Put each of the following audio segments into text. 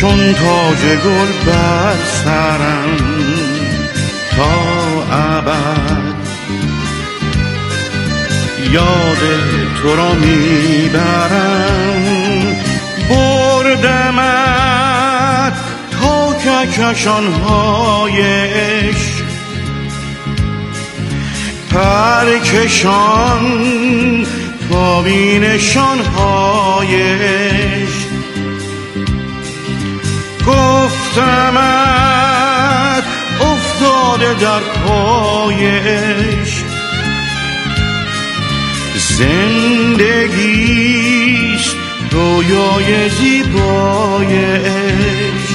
چون تاج گل بر سرم تا ابد. یاد تو را میبرم، بردمت تا کهکشان‌های عشق، پرکشان تا بینشان‌های عشق. گفتمت افتاده در پای عشق، زندگیست رویای زیبای عشق.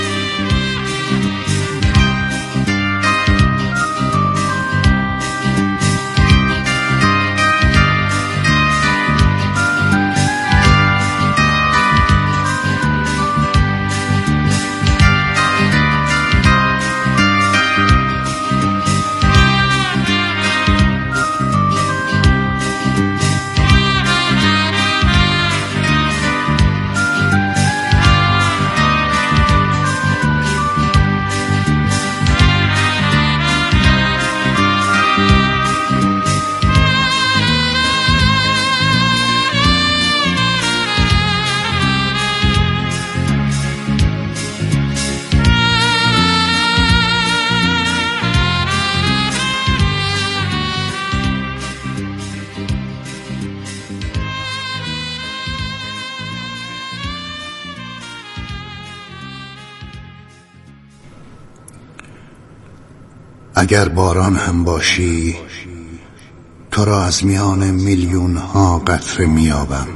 اگر باران هم باشی، تو را از میان میلیون ها قطره میابم،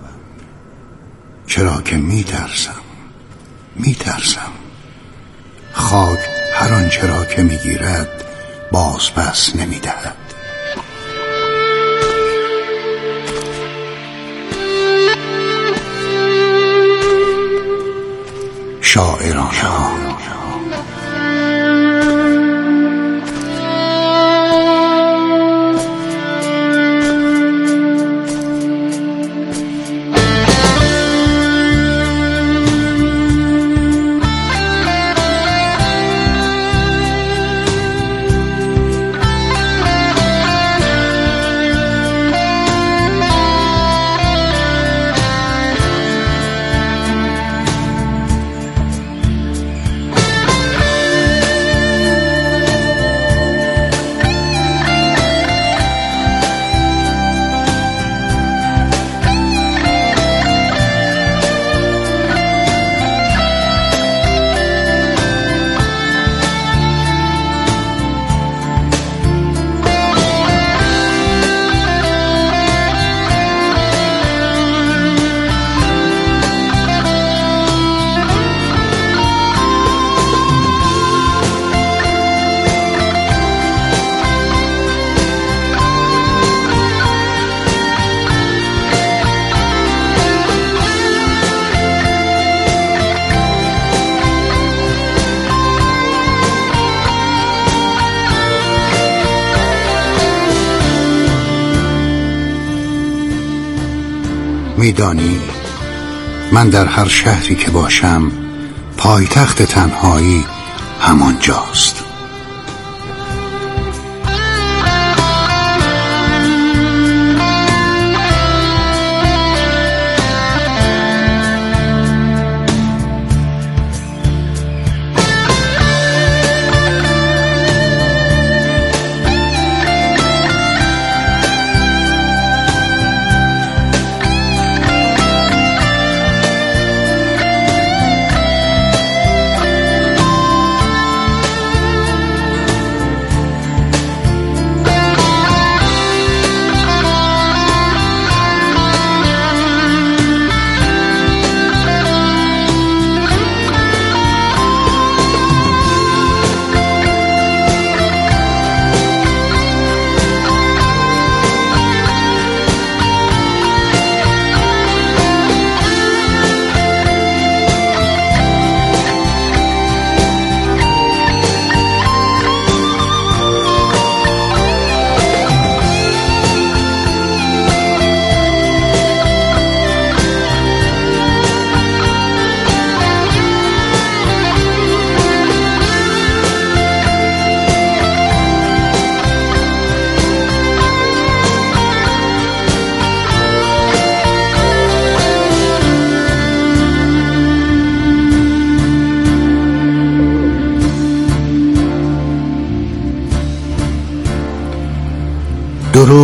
چرا که میترسم خاک هر آنچه را که میگیرد باز پس نمیدهد. شاعرانه میدانی من در هر شهری که باشم پایتخت تنهایی همانجاست.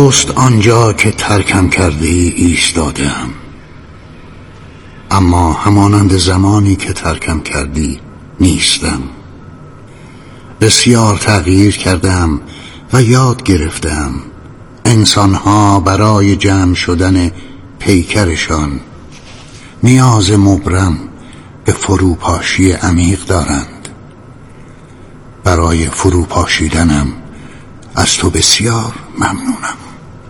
درست آنجا که ترکم کردی ایستادم، اما همانند زمانی که ترکم کردی نیستم. بسیار تغییر کردم و یاد گرفتم انسانها برای جمع شدن پیکرشان نیاز مبرم به فروپاشی عمیق دارند. برای فروپاشیدنم از تو بسیار ممنونم.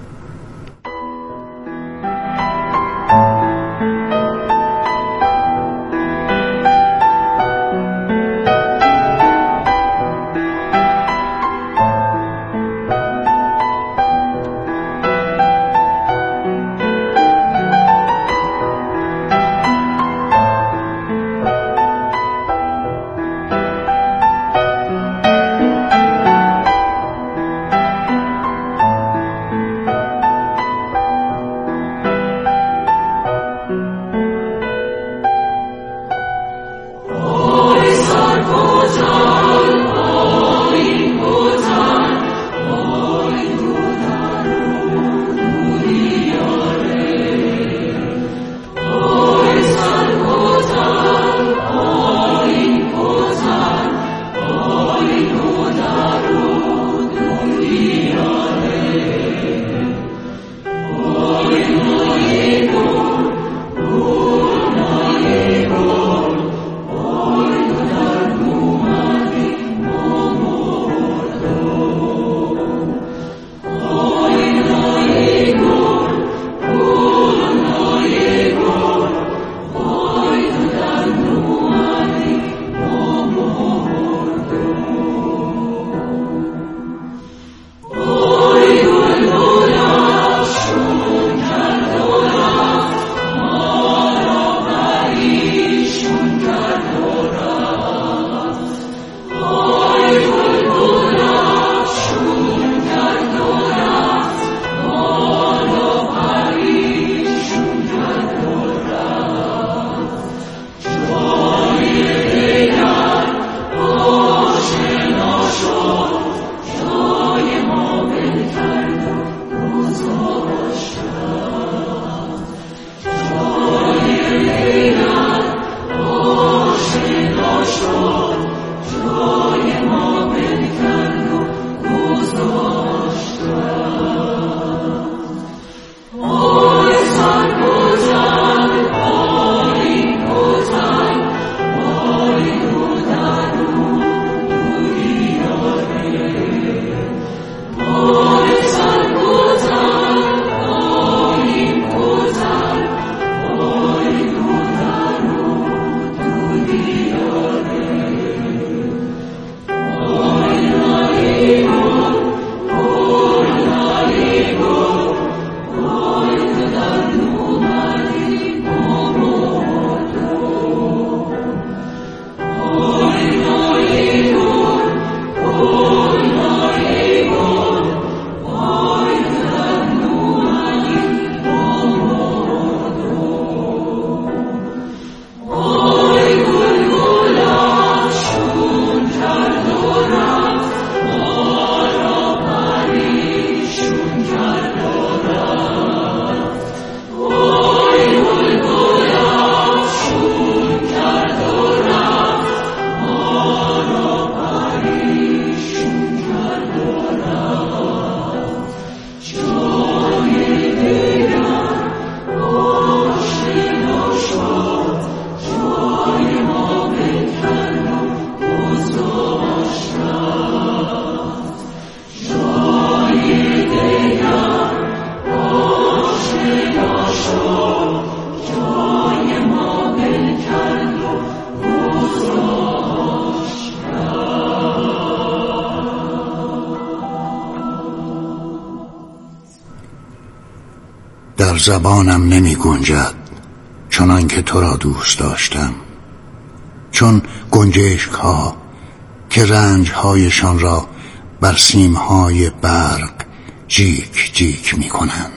در زبانم نمی گنجد چنان که تو را دوست داشتم، چون گنجشک ها که رنج هایشان را بر سیم های برق جیک جیک می کنند.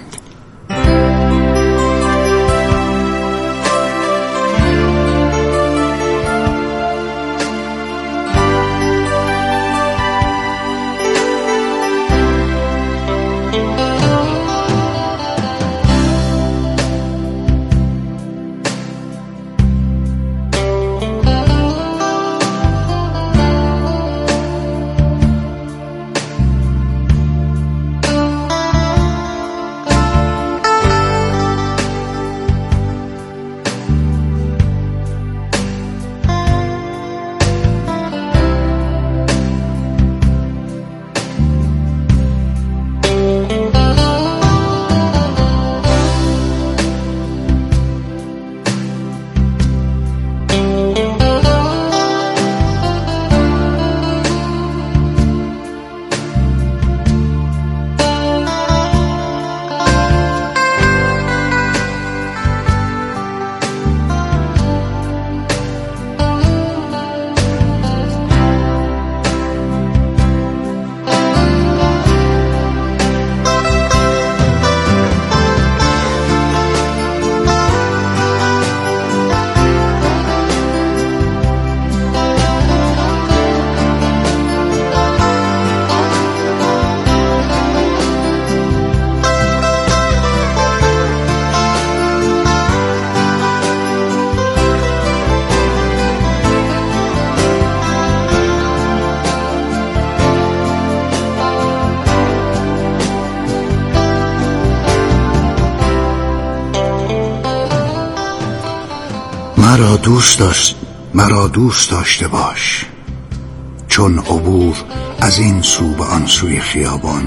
مرا دوست داشته باش، چون عبور از این سو به آن سوی خیابان.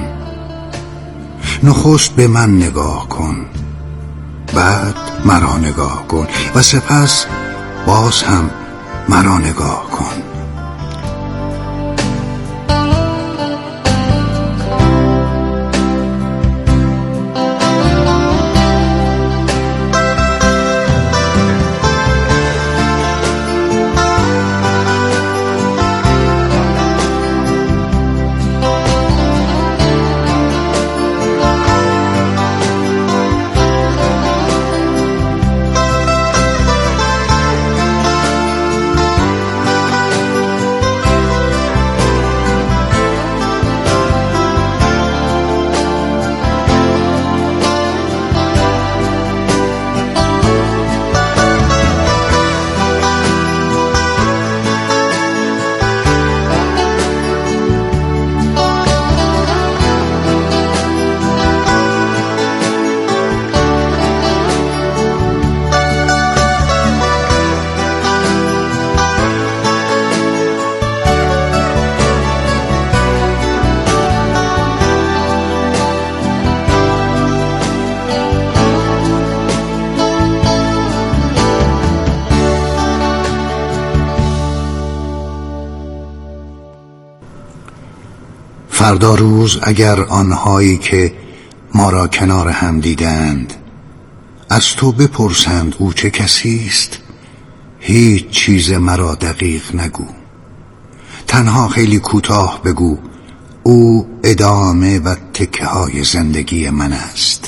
نخست به من نگاه کن، بعد مرا نگاه کن و سپس باز هم مرا نگاه کن. فردا روز اگر آنهایی که ما را کنار هم دیدند از تو بپرسند او چه کسی است، هیچ چیز مرا دقیق نگو، تنها خیلی کوتاه بگو او ادامه و تکه های زندگی من است.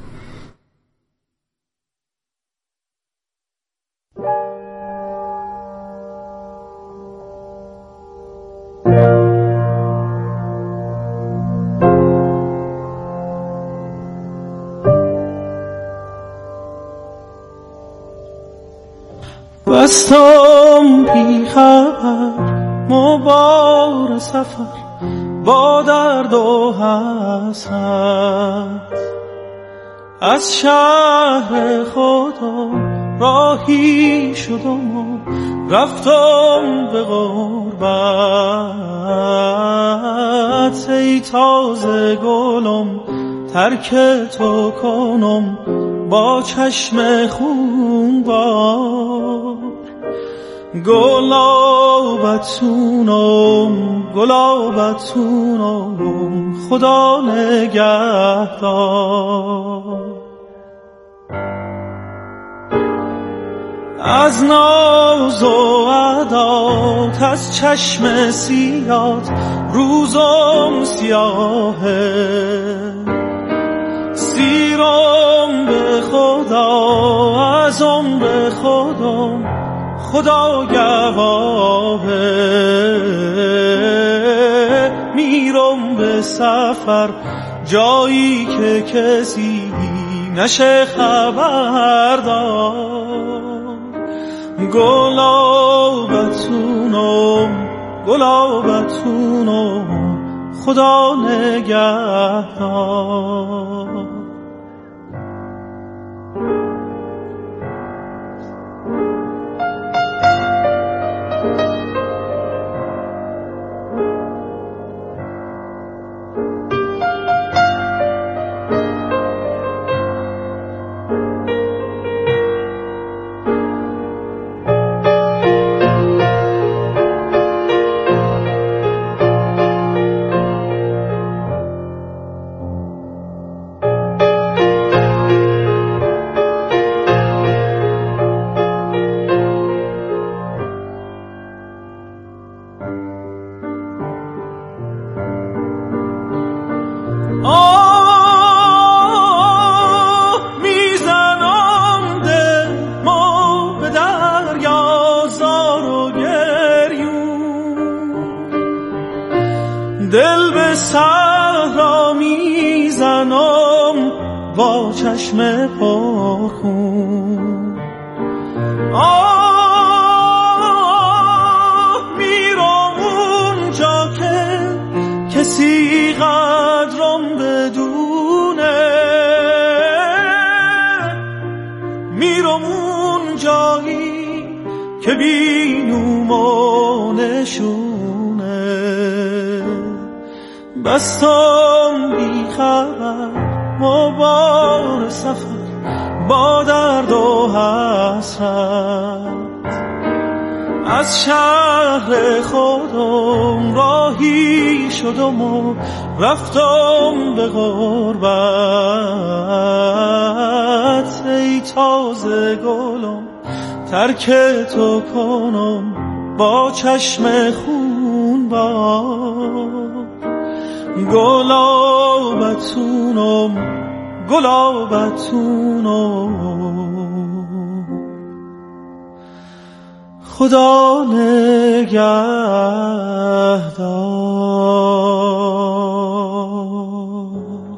بستم بی خبر مبار سفر با درد و حسرت، از شهر خودم راهی شدم و رفتم به غربت. ای تازه گلم ترک تو کنم با چشم خون بار، گلابتونم خدا نگهدار. از ناز و عدات از چشم سیات روزم سیاهه، سیرم به خدا از عمر خودم خدا گواهه. میرم به سفر جایی که کسی نشه خبردار، گلابتونم خدا نگهدار. میزنم دل ما به دریا زار و گریون، دل به صحرا میزنم با چشم پرخون. میرم اونجا که کسی قدرم بدونه، میرم اون جایی که بینوم و نشونه، بستم بی خبر مبار سفر با درد و حسرت، از شهر خودم راهی شدم و رفتم به غربت. ای تازه گلم ترک تو کنم با چشم خون بار، گلابتونم خدا نگهدار.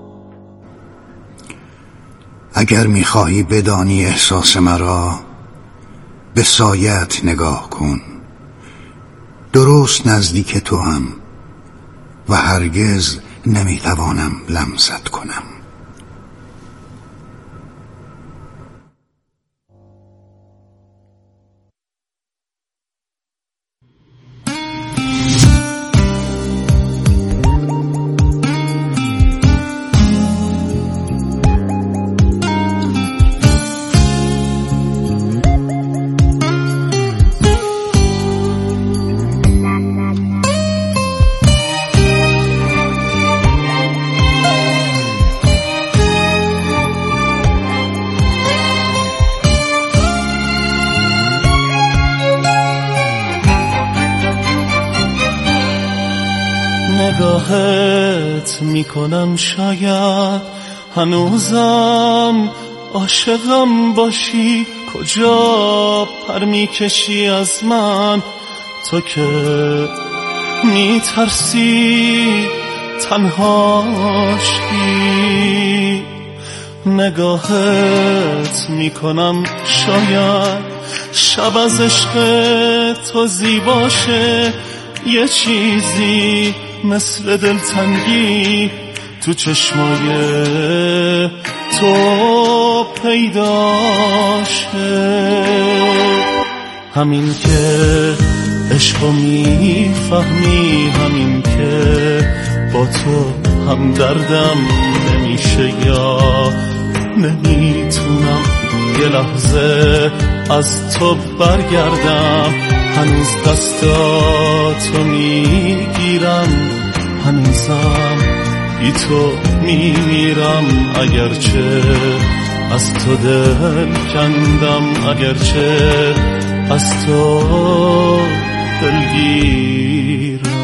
اگر میخواهی بدانی احساس مرا، به سایت نگاه کن. درست نزدیک تو هم و هرگز نمیتوانم لمست کنم. نگاهت میکنم شاید هنوزم عاشقم باشی، کجا پر میکشی از من تو که میترسی تنهاشی. نگاهت میکنم شاید شب از عشق تو زیباشه، یه چیزی مثل دلتنگی تو چشمای تو پیداشه. همین که عشقو میفهمی، همین که با تو هم دردم نمیشه یا نمیتونم یه لحظه از تو برگردم. هنوز دستاتو میگیرم، هنوزم بی تو میمیرم، اگرچه از تو دل کندم، اگرچه از تو دلگیرم.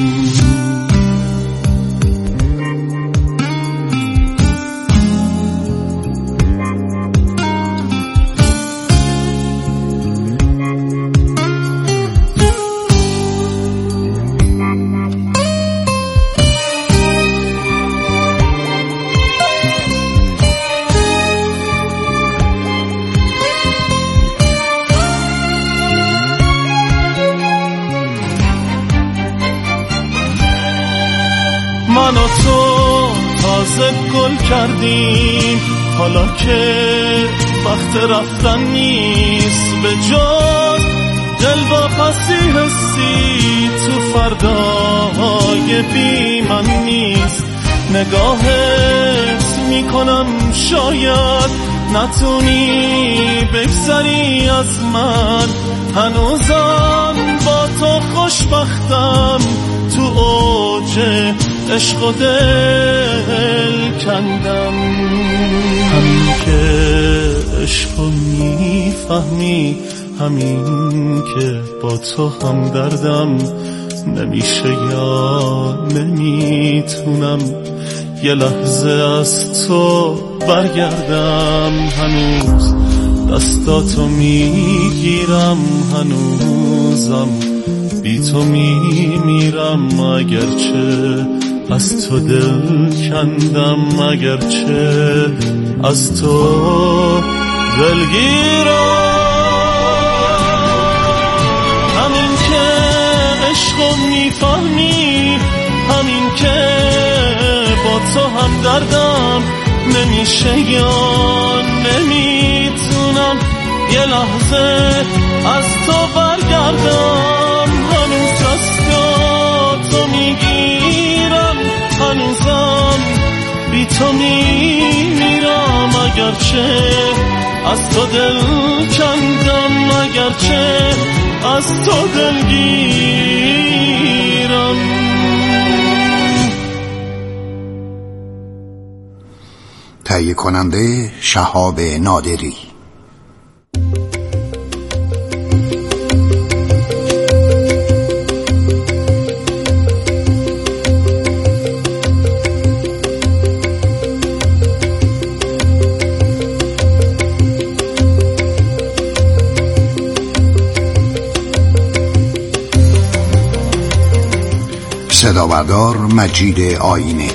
من و تو تازه گل کردیم، حالا که وقت رفتن نیست، به جز دل واپسی حسی تو فردای بی من نیست. نگاهت میکنم شاید نتونی بگذری از من، هنوزم با تو خوشبختم، تو اوج عشق و دل کندم. همین که عشقو میفهمی، همین که با تو هم دردم نمیشه یا نمیتونم یه لحظه از تو برگردم. هنوز دستاتو میگیرم، هنوزم بی تو میمیرم، اگرچه از تو دل کندم، اگرچه از تو دلگیرم. همین که عشقو میفهمی، همین که با تو هم دردم نمیشه یا نمیتونم یه لحظه از تو برگردم، هنوز دستاتو میگیرم، هنوزم بی تو میمیرم. اگرچه از تو دل کندم، اگرچه از تو دلگیرم. تهیه کننده شهاب نادری. صدابردار مجید آینه.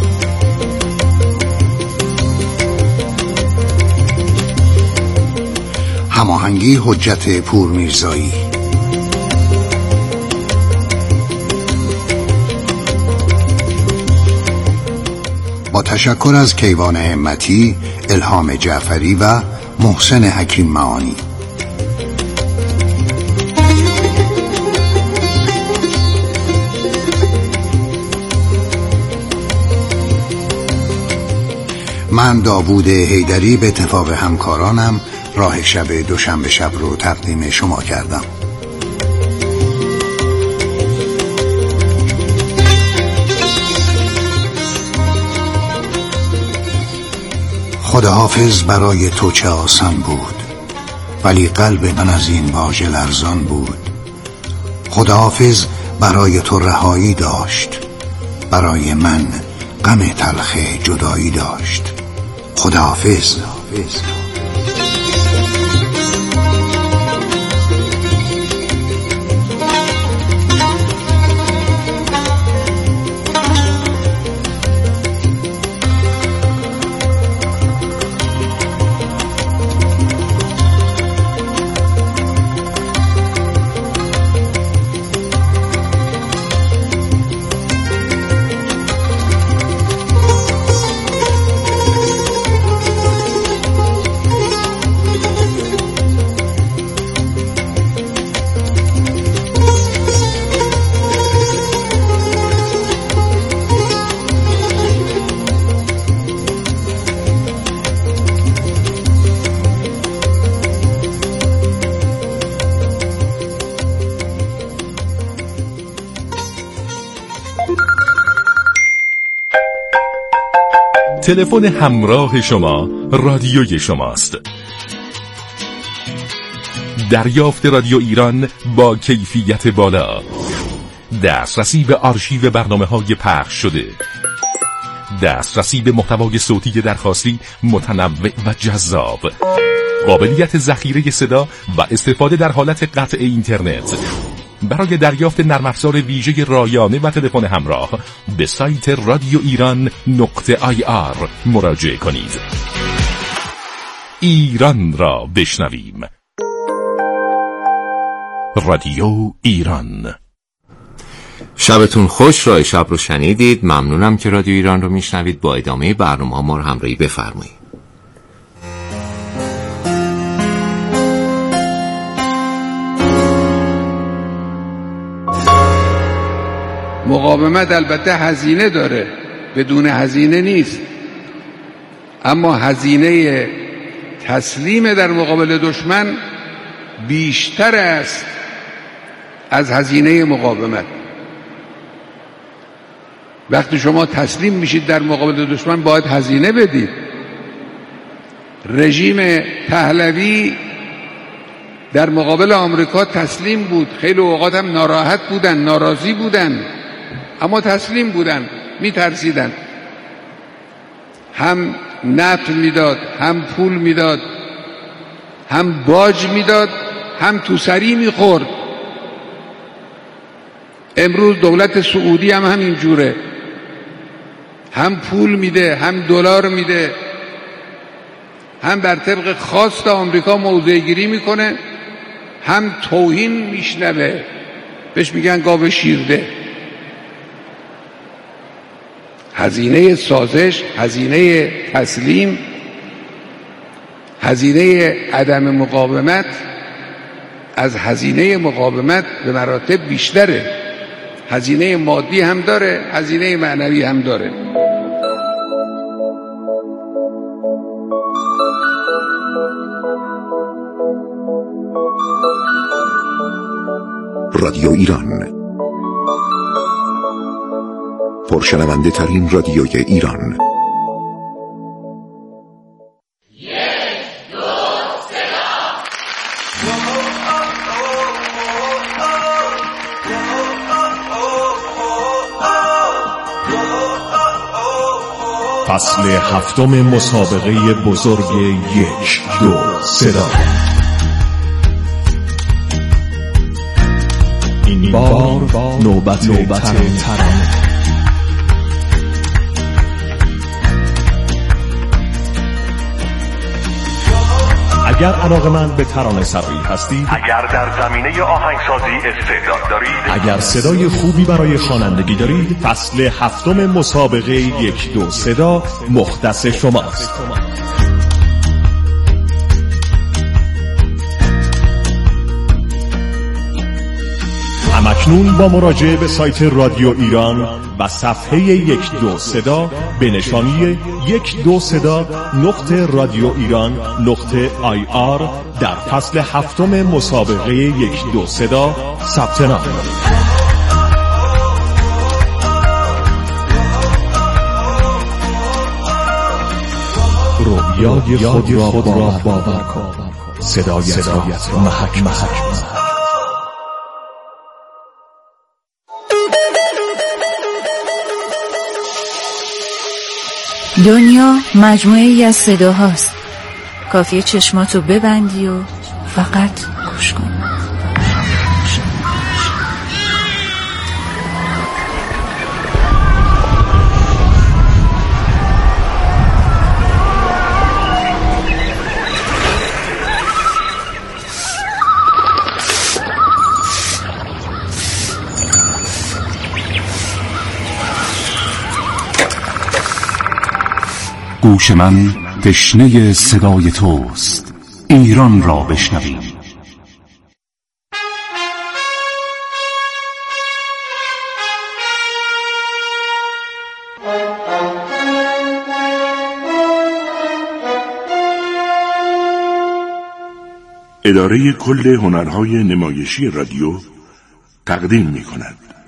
هماهنگی حجت پورمیرزایی. با تشکر از کیوان همتی، الهام جعفری و محسن حکیم معانی. من داوود حیدری به اتفاق همکارانم راه شب دوشنبه شب رو تقدیم شما کردم. خداحافظ برای تو چه آسان بود، ولی قلب من از این واژه لرزان بود. خداحافظ برای تو رهایی داشت، برای من غم تلخ جدایی داشت. خداحافظ. تلفن همراه شما رادیوی شماست. دریافت رادیو ایران با کیفیت بالا، دسترسی به آرشیو برنامه‌های پخش شده، دسترسی به محتوای صوتی درخواستی متنوع و جذاب، قابلیت ذخیره صدا و استفاده در حالت قطع اینترنت. برای دریافت نرم افزار ویژه رایانه و تلفن همراه به سایت radioiran.ir مراجعه کنید. ایران را بشنویم. رادیو ایران. شبتون خوش. راه شب رو شنیدید. ممنونم که رادیو ایران رو میشنوید. با ادامه برنامه ما رو همراهی بفرمایید. مقاومت البته هزینه داره، بدون هزینه نیست، اما هزینه تسلیم در مقابل دشمن بیشتر است از هزینه مقاومت. وقتی شما تسلیم میشید در مقابل دشمن باید هزینه بدید. رژیم پهلوی در مقابل آمریکا تسلیم بود، خیلی اوقات هم ناراحت بودن، ناراضی بودن، اما تسلیم بودن، میترسیدن. هم نفت میداد، هم پول میداد، هم باج میداد، هم توسری میخورد. امروز دولت سعودی هم همین جوره، هم پول میده، هم دلار میده، هم بر طبق خواست آمریکا موضع گیری میکنه، هم توهین میشنوه، بهش میگن گاو شیرده. هزینه سازش، هزینه تسلیم، هزینه عدم مقاومت از هزینه مقاومت به مراتب بیشتره. هزینه مادی هم داره، هزینه معنوی هم داره. رادیو ایران، پرشنونده ترین رادیوی ایران. فصل هفتم مسابقه بزرگ 1 2 صدا. این بار نوبت ترانه. اگر علاقه‌مند به ترانه سرایی هستید، اگر در زمینه آهنگسازی استعداد دارید، اگر صدای خوبی برای خوانندگی دارید، فصل هفتم مسابقه 1 2 صدا مختص شماست. همکنون با مراجعه به سایت رادیو ایران و صفحه 1 2 صدا به نشانی 1 2 صدا نقطه رادیو ایران نقطه IR در فصل هفتم مسابقه 1 2 صدا ثبت نام کنید. رویای خود را باور کن، صدایت را محک. دنیا مجموعه‌ای از صداهاست. کافیه چشماتو ببندی و فقط گوش کن. گوش من تشنه صدای توست، ایران را بشنویم. اداره کل هنرهای نمایشی رادیو تقدیم می کند.